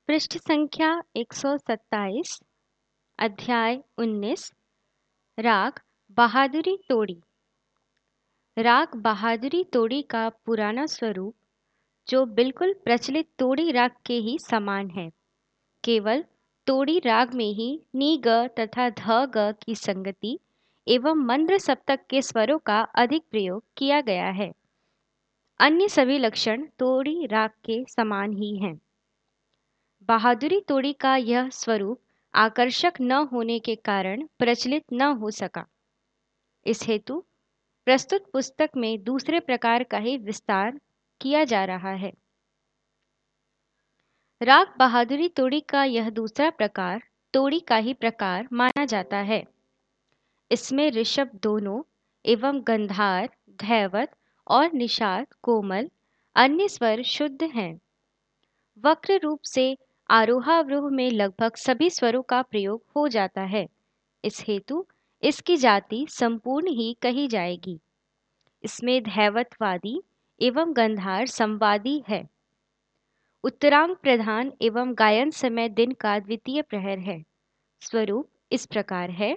पृष्ठ संख्या 127, अध्याय 19। राग बहादुरी तोड़ी। राग बहादुरी तोड़ी का पुराना स्वरूप, जो बिल्कुल प्रचलित तोड़ी राग के ही समान है, केवल तोड़ी राग में ही नी ग तथा ध ग की संगति एवं मंद्र सप्तक के स्वरों का अधिक प्रयोग किया गया है। अन्य सभी लक्षण तोड़ी राग के समान ही हैं। बहादुरी तोड़ी का यह स्वरूप आकर्षक न होने के कारण प्रचलित न हो सका। इस हेतु प्रस्तुत पुस्तक में दूसरे प्रकार का ही विस्तार किया जा रहा है। राग बहादुरी तोड़ी का यह दूसरा प्रकार तोड़ी का ही प्रकार माना जाता है। इसमें ऋषभ दोनों एवं गंधार, धैवत और निषाद कोमल, अन्य स्वर शुद्ध हैं। वक्र रूप से आरोहावरोह में लगभग सभी स्वरों का प्रयोग हो जाता है। इस हेतु इसकी जाति संपूर्ण ही कही जाएगी। इसमें धैवतवादी एवं गंधार संवादी है। उत्तरांग प्रधान एवं गायन समय दिन का द्वितीय प्रहर है। स्वरूप इस प्रकार है: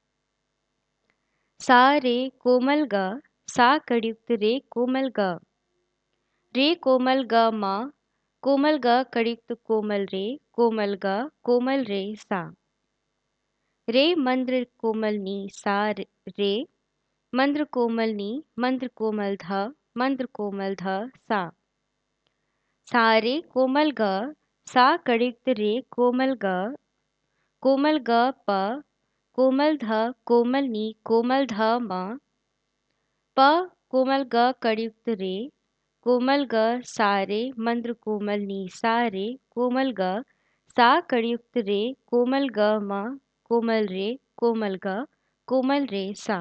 सा रे कोमल ग, सा कड़युक्त रे कोमल ग, रे कोमल ग म, कोमल ग कड़युक्त कोमल ग कोमल रे सा, रे मंद्र कोमल नी सा रे, मंद्र कोमल नी मंद्र कोमल ध सा, सा रे कोमल ग, सा कड़युक्त रे कोमल ग प, कोमल ध कोमल नी कोमल ध म, प कोमल ग कड़युक्त रे कोमल ग सारे मंद्र कोमल नी सारे कोमल ग, सा कड़युक्त रे कोमल ग म, कोमल रे कोमल ग कोमल रे सा,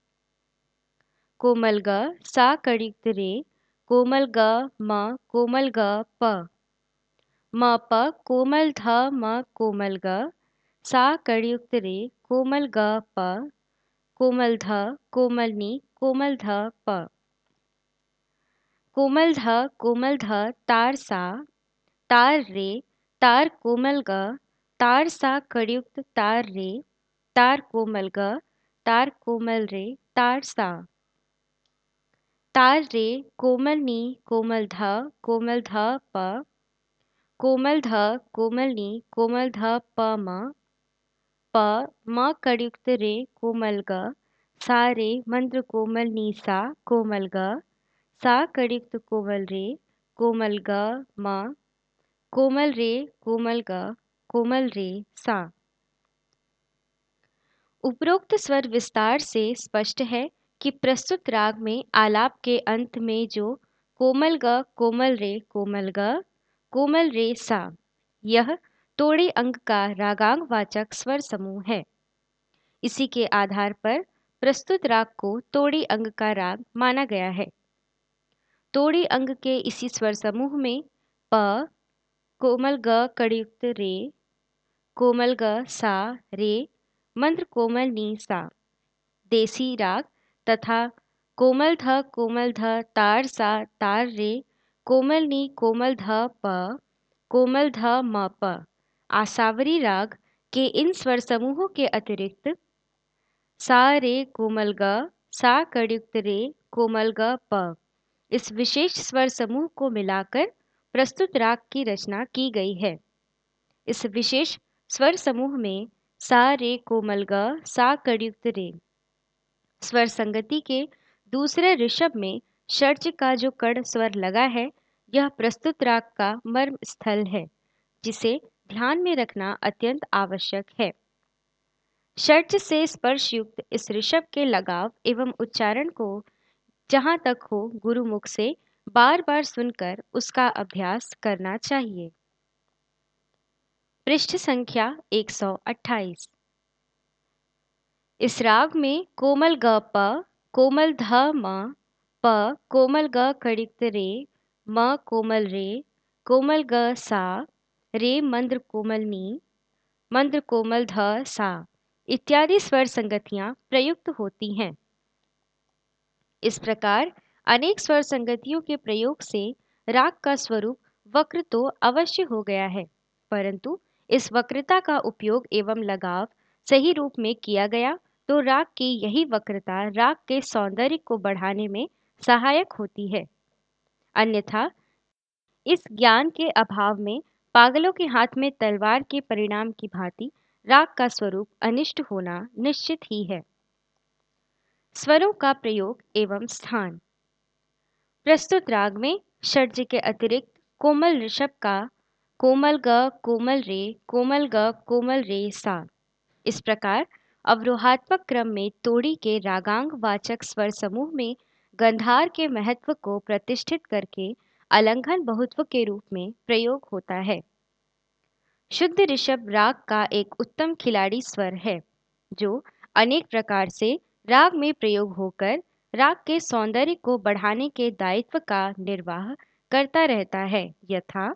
कोमल ग सा कड़युक्त रे कोमल ग म, कोमल ग प, म प कोमल ध म कोमल ग, सा कड़युक्त रे कोमल ग प, कोमल ध कोमल नी कोमल ध प, कोमल ध तार सा, तार रे, तार कोमल ग, तार सा कड़युक्त तार रे, तार कोमल ग, तार कोमल रे, तार सा, तार रे कोमल नी कोमल ध प, कोमल ध कोमल नी कोमल ध प म, प म कड़युक्त रे कोमल ग, सा रे मंद्र कोमल नी सा कोमल ग, सा कड़युक्त कोमल रे कोमल ग म, कोमल रे कोमल ग कोमल रे सा। उपरोक्त स्वर विस्तार से स्पष्ट है कि प्रस्तुत राग में आलाप के अंत में जो कोमल ग कोमल रे सा, यह तोड़ी अंग का रागांग वाचक स्वर समूह है। इसी के आधार पर प्रस्तुत राग को तोड़ी अंग का राग माना गया है। तोड़ी अंग के इसी स्वर समूह में प, कोमल ग कड़युक्त रे, कोमल ग सा रे, मंद्र कोमल नी सा, देसी राग तथा कोमल ध तार सा तार रे, कोमल नी कोमल ध प, कोमल ध म प, आसावरी राग के इन स्वर समूहों के अतिरिक्त सा रे कोमल ग, सा कड़युक्त रे कोमल ग प, इस विशेष स्वर समूह को मिलाकर प्रस्तुत राग की रचना की गई है। इस विशेष स्वर समूह में सा रे कोमल ग, सा कड़युक्त रे स्वर संगति के दूसरे ऋषभ में षड्ज का जो कड़ स्वर लगा है, यह प्रस्तुत राग का मर्म स्थल है, जिसे ध्यान में रखना अत्यंत आवश्यक है। षड्ज से स्पर्श युक्त इस ऋषभ के लगाव एवं उच्चारण को जहाँ तक हो गुरुमुख से बार बार सुनकर उसका अभ्यास करना चाहिए। पृष्ठ संख्या 128। इस राग में कोमल ग प, कोमल ध म, प कोमल ग कड़युक्त रे, म कोमल रे, कोमल ग सा, रे मंद्र कोमल नी, मंद्र कोमल ध सा इत्यादि स्वर संगतियां प्रयुक्त होती हैं। इस प्रकार अनेक स्वर संगतियों के प्रयोग से राग का स्वरूप वक्र तो अवश्य हो गया है, परंतु इस वक्रता का उपयोग एवं लगाव सही रूप में किया गया तो राग की यही वक्रता राग के सौंदर्य को बढ़ाने में सहायक होती है। अन्यथा इस ज्ञान के अभाव में पागलों के हाथ में तलवार के परिणाम की भांति राग का स्वरूप अनिष्ट होना निश्चित ही है। स्वरों का प्रयोग एवं स्थान। प्रस्तुत राग में षड्ज के अतिरिक्त कोमल ऋषभ का कोमल ग, कोमल रे, कोमल ग, कोमल रे सा, इस प्रकार अवरोहात्मक क्रम में तोड़ी के रागांग वाचक स्वर समूह में गंधार के महत्व को प्रतिष्ठित करके अलंघन बहुत्व के रूप में प्रयोग होता है। शुद्ध ऋषभ राग का एक उत्तम खिलाड़ी स्वर है जो अनेक प्रकार से राग में प्रयोग होकर राग के सौंदर्य को बढ़ाने के दायित्व का निर्वाह करता रहता है। यथा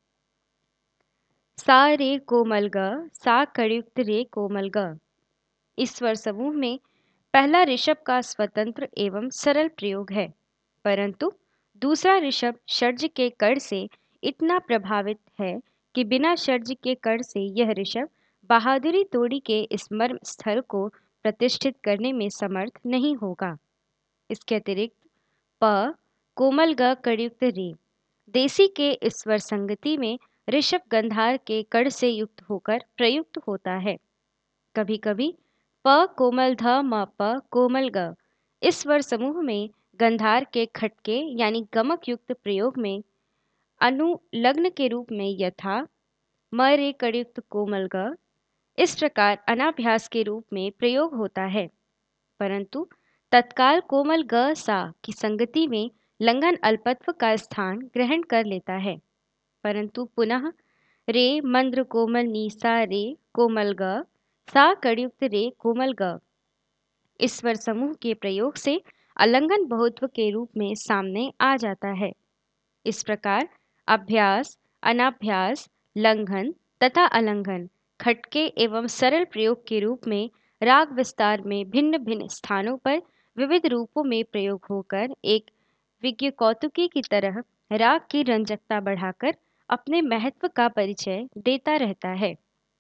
सा रे कोमल ग, सा कड़युक्त रे कोमल ग। इस स्वर समूह में पहला ऋषभ का स्वतंत्र एवं सरल प्रयोग है, परंतु दूसरा ऋषभ षड्ज के कड़ से इतना प्रभावित है कि बिना षड्ज के कड़ से यह ऋषभ बहादुरी तोड़ी के इस मर्म स्थल को प्रतिष्ठित करने में समर्थ नहीं होगा। इसके अतिरिक्त प कोमल ग कड़युक्त रे देसी के इस स्वर संगति में ऋषभ गंधार के कड़ से युक्त होकर प्रयुक्त होता है। कभी कभी प कोमल ध म प कोमल ग इस स्वर समूह में गंधार के खटके यानी गमक युक्त प्रयोग में अनुलग्न के रूप में यथा म रे कड़युक्त कोमल ग इस प्रकार अनाभ्यास के रूप में प्रयोग होता है, परंतु तत्काल कोमल ग सा की संगति में लंघन अल्पत्व का स्थान ग्रहण कर लेता है, परंतु पुनः रे मंद्र कोमल नी सा रे कोमल ग सा कड़युक्त रे कोमल ग इस स्वर समूह के प्रयोग से अलंघन बहुत्व के रूप में सामने आ जाता है। इस प्रकार अभ्यास, अनाभ्यास, लंघन तथा अलंघन खटके एवं सरल प्रयोग के रूप में राग विस्तार में भिन्न भिन्न स्थानों पर विविध रूपों में प्रयोग होकर एक विज्ञ कौतुकी की तरह राग की रंजकता बढ़ाकर अपने महत्व का परिचय देता रहता है।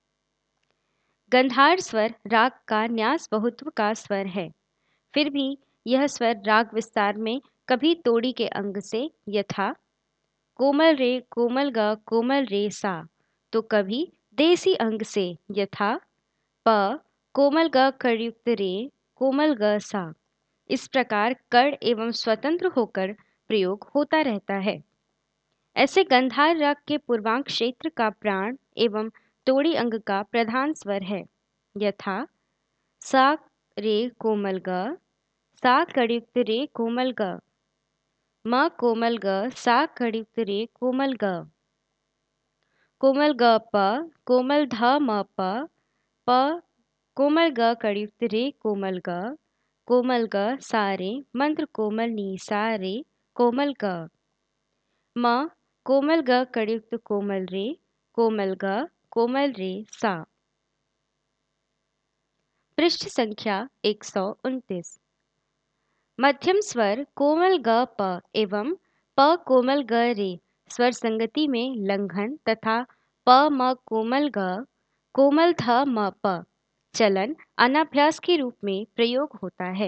गंधार स्वर राग का न्यास बहुत्व का स्वर है, फिर भी यह स्वर राग विस्तार में कभी तोड़ी के अंग से यथा कोमल रे कोमल ग कोमल रे सा तो कभी देसी अंग से यथा प कोमल ग कड़युक्त रे कोमल ग सा इस प्रकार कड़ एवं स्वतंत्र होकर प्रयोग होता रहता है। ऐसे गंधार राग के पूर्वांग क्षेत्र का प्राण एवं तोड़ी अंग का प्रधान स्वर है, यथा सा रे कोमल ग, सा कड़युक्त रे कोमल ग, म कोमल ग, सा कड़युक्त रे कोमल ग, कोमल ग प, कोमल ध म प, प कोमल ग कड़युक्त रे कोमल ग, कोमल ग सा रे मंत्र कोमल नी सा रे कोमल ग, म कोमल ग कड़युक्त कोमल रे कोमल ग कोमल रे सा। पृष्ठ संख्या 129। मध्यम स्वर कोमल ग प एवं प कोमल ग रे स्वर संगति में लंघन तथा प म कोमल ग कोमल ध म प चलन अनाभ्यास के रूप में प्रयोग होता है।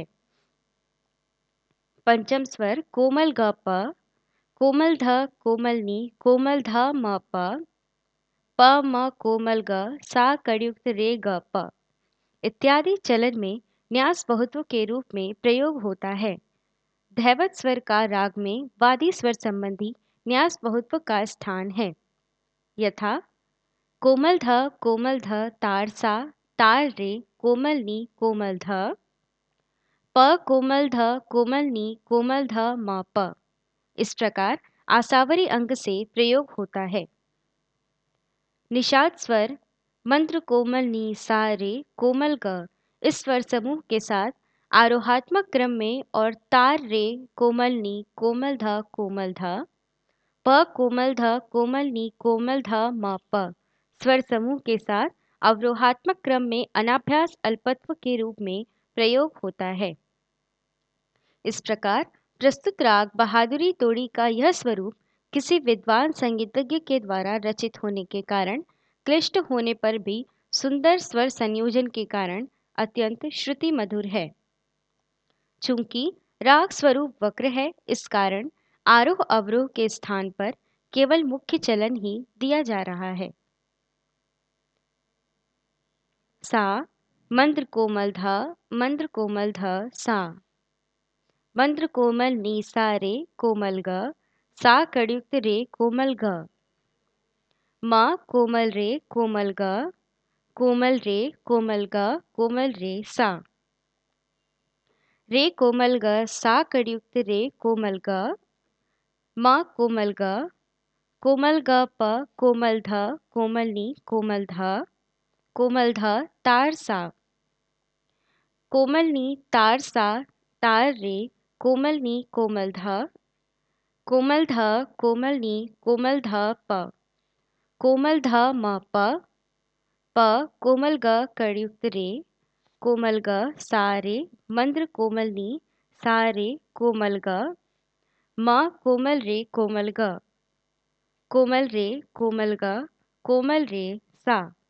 पंचम स्वर कोमल ग प कोमल ध कोमल नी कोमल ध म प म कोमल ग सा कड़युक्त रे ग प इत्यादि चलन में न्यास बहुत्व के रूप में प्रयोग होता है। धैवत स्वर का राग में वादी स्वर संबंधी न्यास बहुत्व का स्थान है, यथा कोमल ध तार सा तार रे कोमल नी कोमल ध प कोमल ध कोमल नी कोमल ध म प इस प्रकार आसावरी अंग से प्रयोग होता है। निषाद स्वर मंत्र कोमल नी सा रे कोमल ग इस स्वर समूह के साथ आरोहात्मक क्रम में और तार रे कोमल नी कोमल ध कोमल ध प कोमल ध कोमल नी कोमल ध म प स्वर समूह के साथ अवरोहात्मक क्रम में अनाभ्यास अल्पत्व के रूप में प्रयोग होता है। इस प्रकार प्रस्तुत राग बहादुरी तोड़ी का यह स्वरूप किसी विद्वान संगीतज्ञ के द्वारा रचित होने के कारण क्लिष्ट होने पर भी सुंदर स्वर संयोजन के कारण अत्यंत श्रुति मधुर है। चूंकि राग स्वरूप वक्र है, इस कारण आरोह अवरोह के स्थान पर केवल मुख्य चलन ही दिया जा रहा है। सा मंद्र कोमल ध, मंद्र कोमल ध सा, मंद्र कोमल नी सा रे कोमल ग, सा कड़युक्त रे कोमल ग, म कोमल रे कोमल ग, कोमल रे कोमल ग, कोमल रे सा, रे कोमल ग सा कड़युक्त रे कोमल ग, म कोमल ग, कोमल ग प कोमल ध, कोमल नी कोमल ध, कोमल ध तार सा, कोमल नी तार सा, तार रे कोमल नी कोमल ध, कोमल ध कोमल नी कोमल ध प, कोमल ध म प, प कोमल ग कड़युक्त रे, कोमल ग सा रे, मंद्र कोमल नी सा रे कोमल ग, म कोमल रे कोमल ग, कोमल रे कोमल ग, कोमल रे सा।